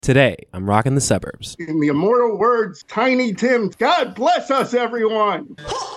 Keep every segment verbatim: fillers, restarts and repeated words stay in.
Today, I'm rocking the suburbs. In the immortal words, Tiny Tim, God bless us, everyone.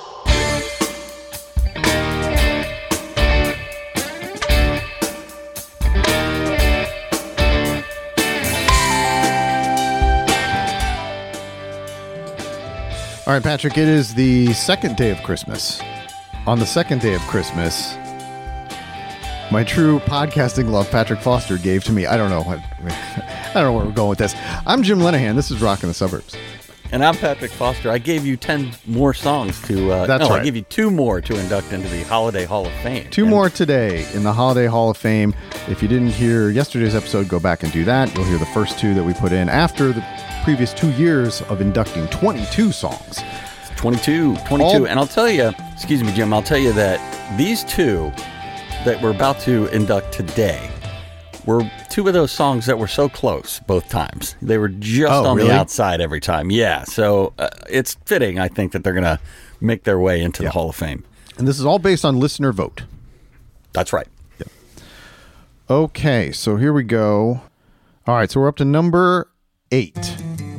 All right, Patrick, it is the second day of Christmas. On the second day of Christmas, my true podcasting love, Patrick Foster, gave to me. I don't know. I, I don't know where we're going with this. I'm Jim Lenahan. This is Rockin' the Suburbs. And I'm Patrick Foster. I gave you ten more songs to... Uh, That's no, right. I gave you two more to induct into the Holiday Hall of Fame. Two and more today in the Holiday Hall of Fame. If you didn't hear yesterday's episode, go back and do that. You'll hear the first two that we put in after the previous two years of inducting twenty-two songs. twenty-two. twenty-two. All, and I'll tell you, excuse me, Jim, I'll tell you that these two that we're about to induct today were two of those songs that were so close both times. They were just oh, on really? the outside every time. Yeah, so uh, it's fitting, I think, that they're going to make their way into yeah. the Hall of Fame. And this is all based on listener vote. That's right. Yeah. Okay, so here we go. All right, so we're up to number eight.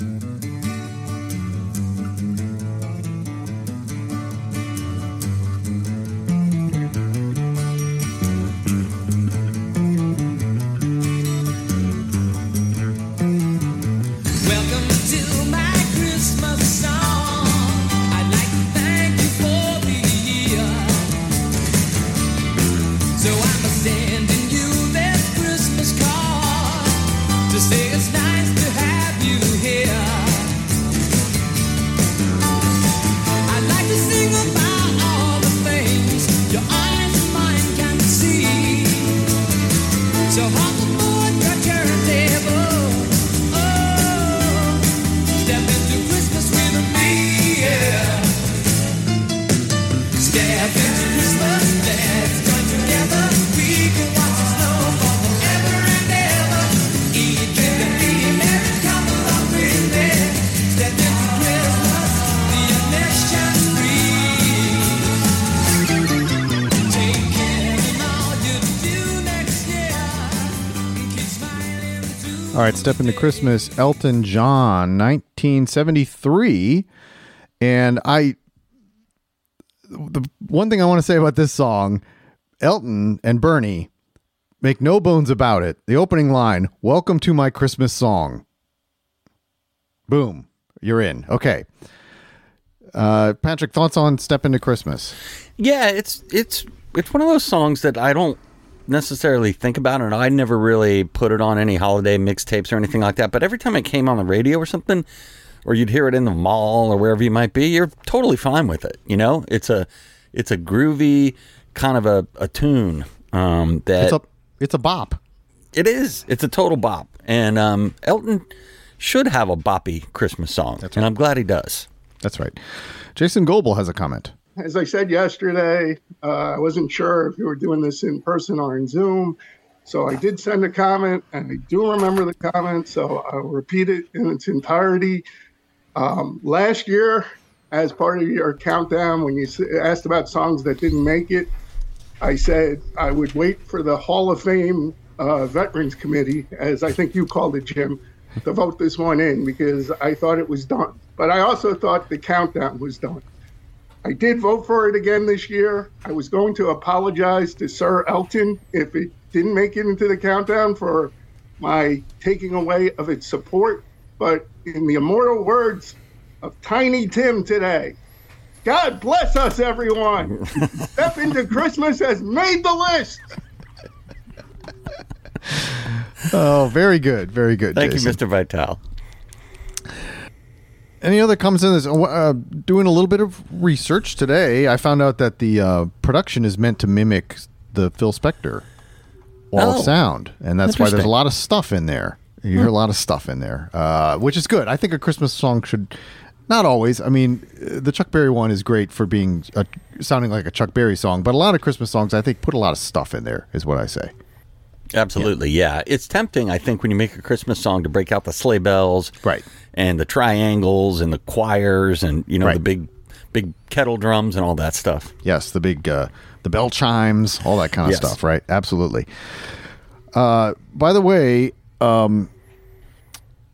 All right, Step Into Christmas, Elton John, nineteen seventy-three. And I, the one thing I want to say about this song, Elton and Bernie make no bones about it. The opening line, "Welcome to my Christmas song." Boom, you're in. Okay. Uh, Patrick, thoughts on Step Into Christmas? Yeah, it's it's it's one of those songs that I don't necessarily think about, and I never really put it on any holiday mixtapes or anything like that. But every time it came on the radio or something, or you'd hear it in the mall or wherever you might be, you're totally fine with it. You know, it's a it's a groovy kind of a, a tune um, that it's a it's a bop. It is. It's a total bop, and um, Elton should have a boppy Christmas song, That's and right. I'm glad he does. That's right. Jason Goebel has a comment. As I said yesterday, uh, I wasn't sure if you were doing this in person or in Zoom. So I did send a comment, and I do remember the comment, so I'll repeat it in its entirety. Um, last year, as part of your countdown, when you asked about songs that didn't make it, I said I would wait for the Hall of Fame uh, Veterans Committee, as I think you called it, Jim, to vote this one in, because I thought it was done. But I also thought the countdown was done. I did vote for it again this year. I was going to apologize to Sir Elton if it didn't make it into the countdown for my taking away of its support. But in the immortal words of Tiny Tim today, God bless us, everyone. Step Into Christmas has made the list. Oh, very good. Very good. Thank Jason. you, Mister Vitale. Any other comments on this? Uh, doing a little bit of research today, I found out that the uh, production is meant to mimic the Phil Spector wall Oh, of sound, and that's why there's a interesting. lot of stuff in there. You hear a lot of stuff in there, uh, which is good. I think a Christmas song should, not always. I mean, uh, the Chuck Berry one is great for being a, sounding like a Chuck Berry song, but a lot of Christmas songs, I think, put a lot of stuff in there, is what I say. Absolutely, yeah. It's tempting, I think, when you make a Christmas song to break out the sleigh bells, Right. and the triangles and the choirs and you know Right. the big, big kettle drums and all that stuff. Yes, the big, uh, the bell chimes, all that kind of Yes. stuff, right? Absolutely. Uh, by the way, um,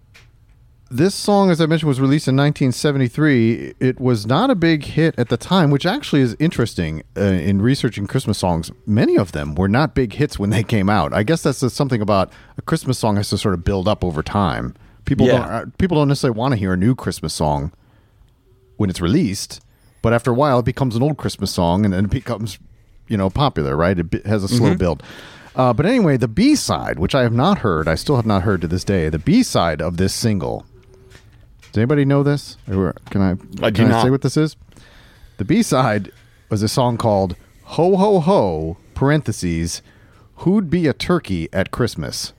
this song, as I mentioned, was released in nineteen seventy-three. It was not a big hit at the time, which actually is interesting uh, in researching Christmas songs. Many of them were not big hits when they came out. I guess that's just something about a Christmas song has to sort of build up over time. People Yeah. don't uh, people don't necessarily want to hear a new Christmas song when it's released, but after a while it becomes an old Christmas song and then it becomes, you know, popular, right? It be- has a slow Mm-hmm. build. Uh, but anyway, the B-side, which I have not heard, I still have not heard to this day, the B-side of this single. Does anybody know this? Or can I, I do can I not. say what this is? The B-side was a song called Ho Ho Ho, parentheses, Who'd Be a Turkey at Christmas?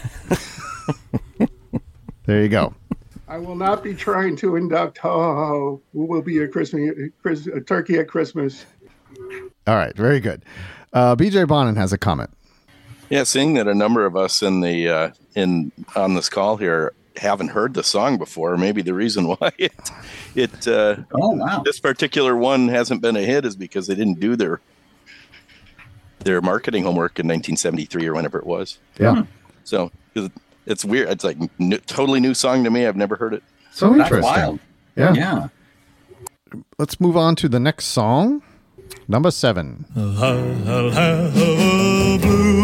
There you go. I will not be trying to induct ho ho ho. Who will be a Christmas Chris, a turkey at Christmas? All right, very good. Uh, B J Bonin has a comment. Yeah, seeing that a number of us in the uh, in on this call here haven't heard the song before, maybe the reason why it it uh, Oh, wow. this particular one hasn't been a hit is because they didn't do their their marketing homework in nineteen seventy-three or whenever it was. Yeah. So it's weird. It's like n- totally new song to me. I've never heard it. So That's interesting. wild. Yeah. Yeah. Let's move on to the next song. Number seven. I'll have a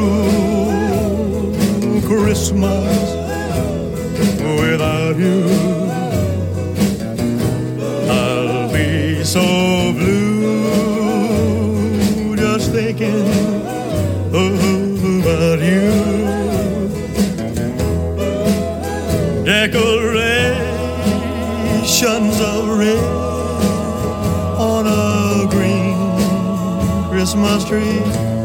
blue Christmas without you. I'll be so blue just thinking about you. Decorations of red on a green Christmas tree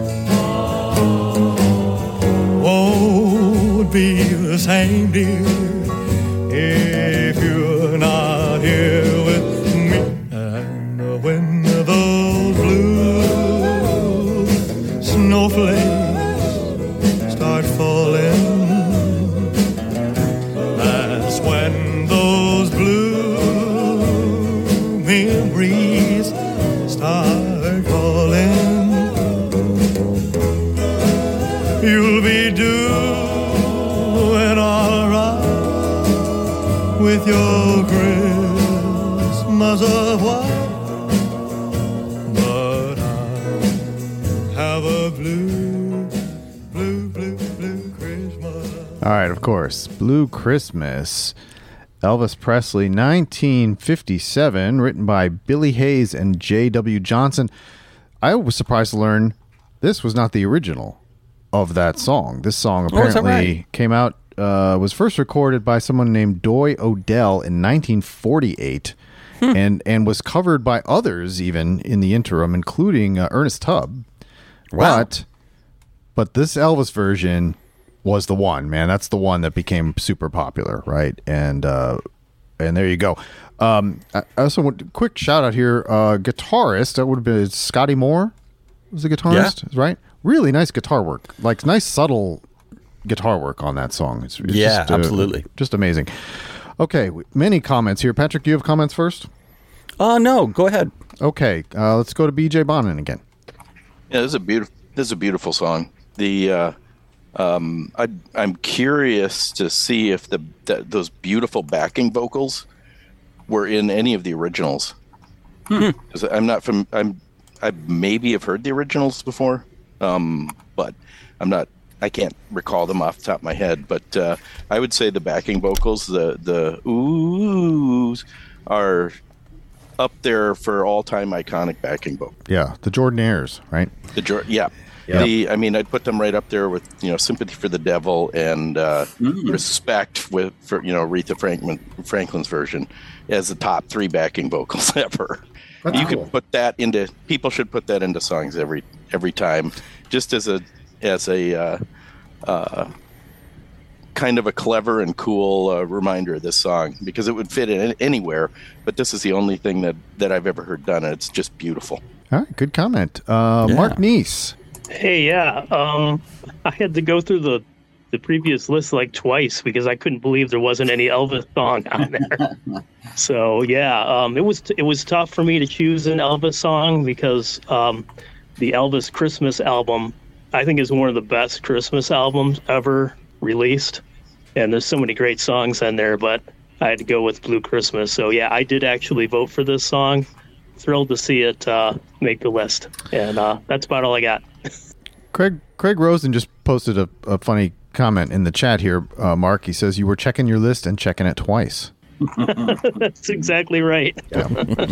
won't be the same, dear, if you're not here with me. And when those blue snowflakes start falling, that's when those blue memories start calling. You'll be doing all right with your Christmas of white, but I'll have a blue, blue, blue, blue Christmas. All right, of course. Blue Christmas. Elvis Presley, nineteen fifty-seven, written by Billy Hayes and J W Johnson. I was surprised to learn this was not the original of that song. This song Oh, is that apparently right? came out, uh, was first recorded by someone named Doy Odell in nineteen forty-eight Hmm. and, and was covered by others even in the interim, including uh, Ernest Tubb. Wow. But, but this Elvis version was the one, man. That's the one that became super popular, right? And uh, and there you go. Um, I I also want quick shout out here. Uh, guitarist, that would have been Scotty Moore was the guitarist, right? Really nice guitar work, like nice subtle guitar work on that song. It's, it's Yeah, just, uh, absolutely. just amazing. Okay, many comments here. Patrick, do you have comments first? Oh, no. Go ahead. Okay, uh, let's go to B J Bonin again. Yeah, this is a beautiful. This is a beautiful song. The uh, um, I, I'm curious to see if the, the those beautiful backing vocals were in any of the originals. 'Cause I'm not from. I'm. I maybe have heard the originals before, um, but I'm not. I can't recall them off the top of my head. But uh, I would say the backing vocals, the the oohs, are up there for all time iconic backing vocals. Yeah, the Jordanaires, right? The Jor- yeah. The I mean I'd put them right up there with you know Sympathy for the Devil and uh, Respect with for you know Aretha Franklin Franklin's version as the top three backing vocals ever. That's you cool. could put that into people should put that into songs every every time just as a as a uh, uh, kind of a clever and cool uh, reminder of this song because it would fit in anywhere. But this is the only thing that that I've ever heard done, and it's just beautiful. All right, good comment. Uh, Yeah. Mark Neese. Hey, yeah. Um, I had to go through the the previous list like twice because I couldn't believe there wasn't any Elvis song on there. So yeah, um, it was t- it was tough for me to choose an Elvis song because um, the Elvis Christmas album I think is one of the best Christmas albums ever released, and there's so many great songs on there. But I had to go with Blue Christmas. So yeah, I did actually vote for this song. Thrilled to see it uh, make the list, and uh, that's about all I got. Craig Craig Rosen just posted a, a funny comment in the chat here, uh, Mark. He says you were checking your list and checking it twice. That's exactly right. Yeah.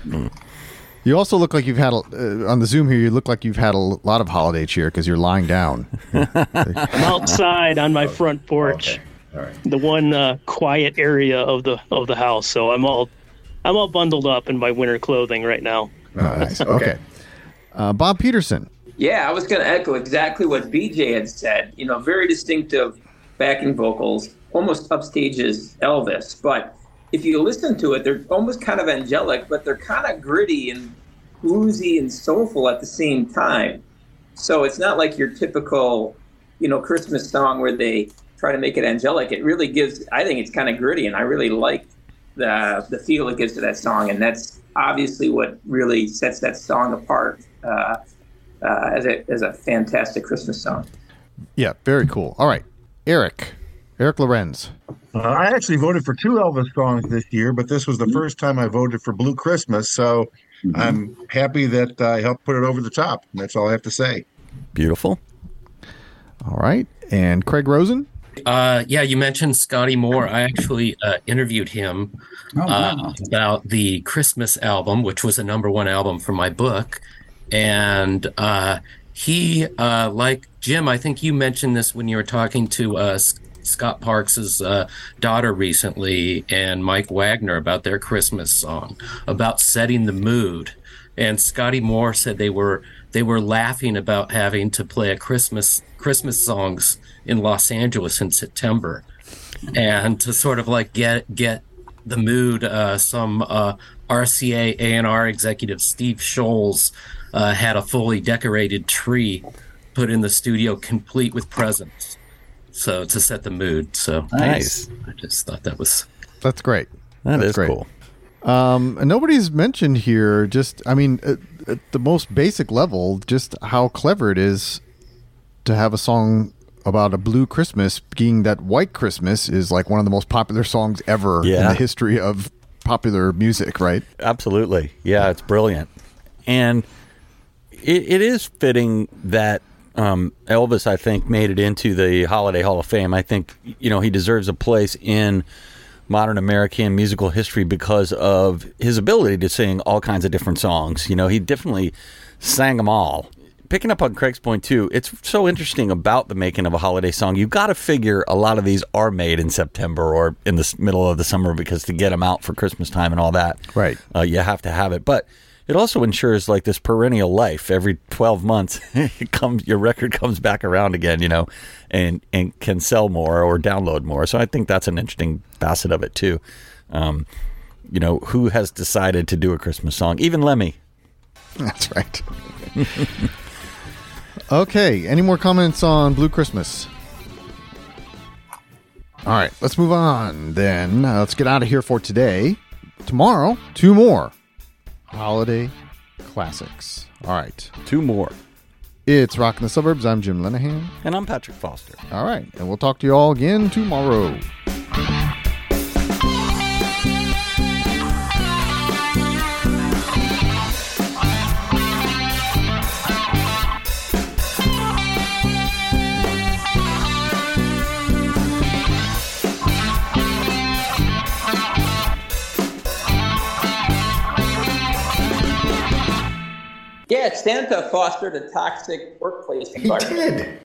You also look like you've had, a, uh, on the Zoom here, you look like you've had a lot of holiday cheer because you're lying down. I'm outside on my front porch, Okay. All right. the one uh, quiet area of the of the house. So I'm all I'm all bundled up in my winter clothing right now. Oh, nice. Okay. Uh, Bob Peterson. Yeah, I was going to echo exactly what B J had said. You know, very distinctive backing vocals, almost upstages Elvis. But if you listen to it, they're almost kind of angelic, but they're kind of gritty and bluesy and soulful at the same time. So it's not like your typical, you know, Christmas song where they try to make it angelic. It really gives, I think it's kind of gritty, and I really like the the feel it gives to that song. And that's obviously what really sets that song apart uh, uh, as a as a fantastic Christmas song. Yeah, very cool. All right. Eric. Eric Lorenz. Uh, I actually voted for two Elvis songs this year, but this was the first time I voted for Blue Christmas, so mm-hmm. I'm happy that I helped put it over the top. That's all I have to say. Beautiful. All right. And Craig Rosen? Uh, yeah, you mentioned Scotty Moore. I actually uh, interviewed him oh, wow. uh, about the Christmas album, which was a number one album for my book. And uh, he, uh, like Jim, I think you mentioned this when you were talking to us. Scott Parks' uh, daughter recently and Mike Wagner about their Christmas song, about setting the mood. And Scotty Moore said they were they were laughing about having to play a Christmas Christmas songs in Los Angeles in September, and to sort of like get get the mood. Uh, some uh, R C A A and R executive Steve Scholes uh, had a fully decorated tree put in the studio, complete with presents. So to set the mood. So nice. I just thought that was that's great. That that's is great. cool. Um, and nobody's mentioned here. Just, I mean, at, at the most basic level, just how clever it is to have a song about a blue Christmas, being that White Christmas is like one of the most popular songs ever yeah. in the history of popular music, right? Absolutely. Yeah, it's brilliant. And it, it is fitting that Um, Elvis, I think, made it into the Holiday Hall of Fame. I think, you know, he deserves a place in modern American musical history because of his ability to sing all kinds of different songs. You know, he definitely sang them all. Picking up on Craig's point, too, it's so interesting about the making of a holiday song. You've got to figure a lot of these are made in September or in the middle of the summer because to get them out for Christmas time and all that, right? Uh, you have to have it. But it also ensures like this perennial life. Every twelve months, it comes your record comes back around again, you know, and and can sell more or download more. So I think that's an interesting facet of it too. Um, you know, who has decided to do a Christmas song? Even Lemmy. That's right. Okay. Any more comments on Blue Christmas? All right. Let's move on then. Uh, let's get out of here for today. Tomorrow, two more holiday classics. All right. Two more. It's Rockin' the Suburbs. I'm Jim Lenahan. And I'm Patrick Foster. All right. And we'll talk to you all again tomorrow. Yeah, Santa fostered a toxic workplace environment. He did.